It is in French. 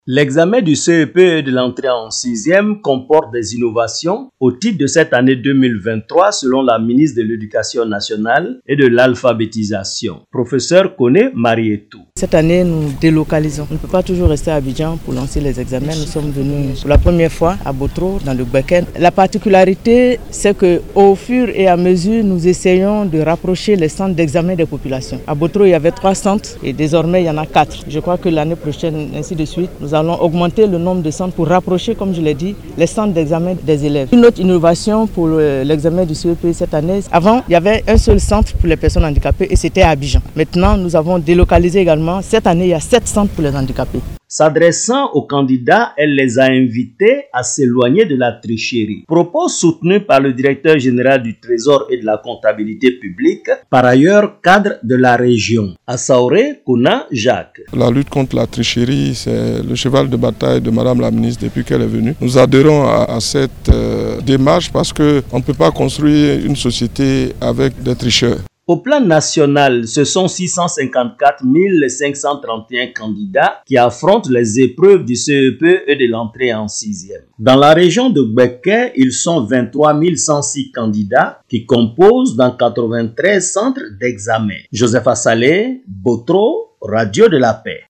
L'examen du CEP et de l'entrée en sixième comporte des innovations au titre de cette année 2023 selon la ministre de l'Éducation nationale et de l'alphabétisation, professeur Koné Marietou. Cette année, nous délocalisons. On ne peut pas toujours rester à Abidjan pour lancer les examens. Nous sommes venus pour la première fois à Botro, dans le Gbeken. La particularité, c'est qu'au fur et à mesure, nous essayons de rapprocher les centres d'examen des populations. À Botro, il y avait 3 centres et désormais, il y en a 4. Je crois que l'année prochaine, ainsi de suite, nous allons augmenter le nombre de centres pour rapprocher, comme je l'ai dit, les centres d'examen des élèves. Une autre innovation pour l'examen du CEP cette année, avant, il y avait un seul centre pour les personnes handicapées et c'était à Abidjan. Maintenant, nous avons délocalisé également. Cette année, il y a 7 centres pour les handicapés. S'adressant aux candidats, elle les a invités à s'éloigner de la tricherie. Propos soutenus par le directeur général du Trésor et de la comptabilité publique, par ailleurs cadre de la région. Assaoré Kouna Jacques. La lutte contre la tricherie, c'est le cheval de bataille de Madame la ministre depuis qu'elle est venue. Nous adhérons à cette démarche parce qu'on ne peut pas construire une société avec des tricheurs. Au plan national, ce sont 654 531 candidats qui affrontent les épreuves du CEP et de l'entrée en sixième. Dans la région de Gbeke, ils sont 23 106 candidats qui composent dans 93 centres d'examen. Joseph Assalé, Botro, Radio de la Paix.